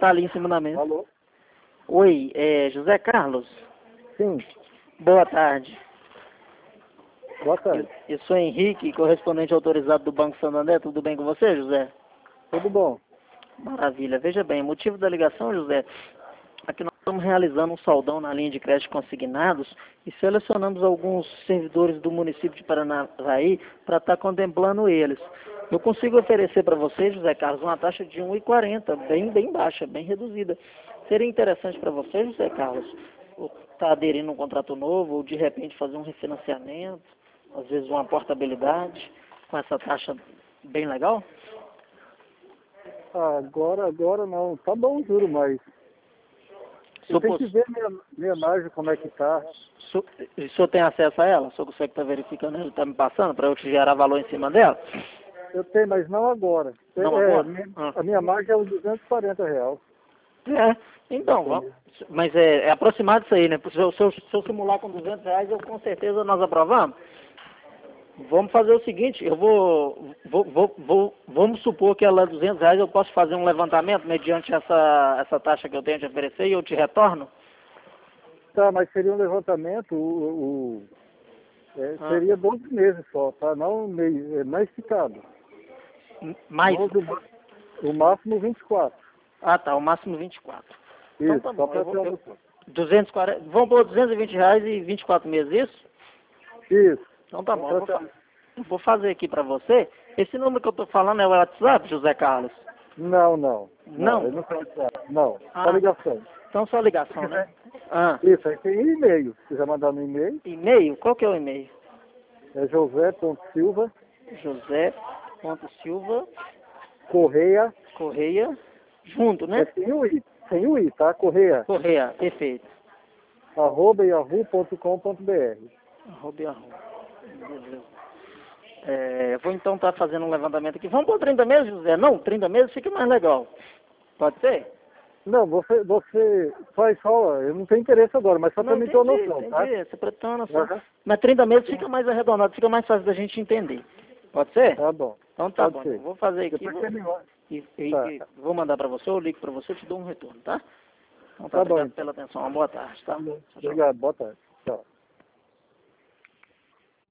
Tá ali em cima da mesa. Alô? Oi, José Carlos? Sim, Boa tarde. boa tarde. Eu sou Henrique, correspondente autorizado do Banco Santander. Tudo bem com você, José? Tudo bom? Maravilha. Veja bem, o motivo da ligação, José, é que nós estamos realizando um saldão na linha de crédito consignados e selecionamos alguns servidores do município de Paranavaí para estar contemplando eles. Eu consigo oferecer para você, José Carlos, uma taxa de 1,40, bem baixa, bem reduzida. Seria interessante para você, José Carlos, estar aderindo a um contrato novo ou de repente fazer um refinanciamento, às vezes uma portabilidade com essa taxa bem legal? Ah, agora não. Tá bom o juro, mas eu tenho que ver minha margem como é que tá. O senhor tem acesso a ela? O senhor consegue estar verificando, ele está me passando para eu te gerar valor em cima dela? Eu tenho, mas não agora. Não agora? A minha margem é os R$ 240. Então, mas é aproximado disso aí, né? Se eu simular com R$ 200, eu com certeza nós aprovamos. Vamos fazer o seguinte, eu vamos supor que ela é R$ 200, eu posso fazer um levantamento mediante essa taxa que eu tenho de oferecer e eu te retorno? Tá, mas seria um levantamento, seria 12 meses só, tá? Não um mês, é mais esticado. Mais? O máximo 24. Ah, tá, o máximo 24. Isso, Então tá só bom, para ter uma noção. 240, vamos pôr R$ 220 e 24 meses, isso? Isso. Então tá bom, eu vou fazer aqui pra você. Esse número que eu tô falando é o WhatsApp, José Carlos? Não. Não? Eu não quero WhatsApp. Não, Ah, só ligação. então só ligação, né? Isso, aí tem e-mail. Se quiser mandar no e-mail, E-mail? Qual que é o e-mail? é josé.silva, José.silva, Correia, Correia, junto, né? sem o I, tá? Correia, Correia, perfeito. @yahoo.com.br. Yahoo. Beleza. Eu vou então estar fazendo um levantamento aqui. Vamos por 30 meses, José? Não, 30 meses fica mais legal. Pode ser? Não, você faz só, eu não tenho interesse agora, mas só para me ter uma noção, tá? Entendi, você pretende noção. Uhum. Mas 30 meses fica mais arredondado, fica mais fácil da gente entender. Pode ser? Tá bom. Então tá Pode bom, ser. eu vou fazer aqui Depois você me manda. e vou mandar para você, eu ligo para você, eu te dou um retorno, tá? Então Tá bom, obrigado então. pela atenção, uma boa tarde, tá? Tá bom. Tchau, tchau. Obrigado, boa tarde. Tchau.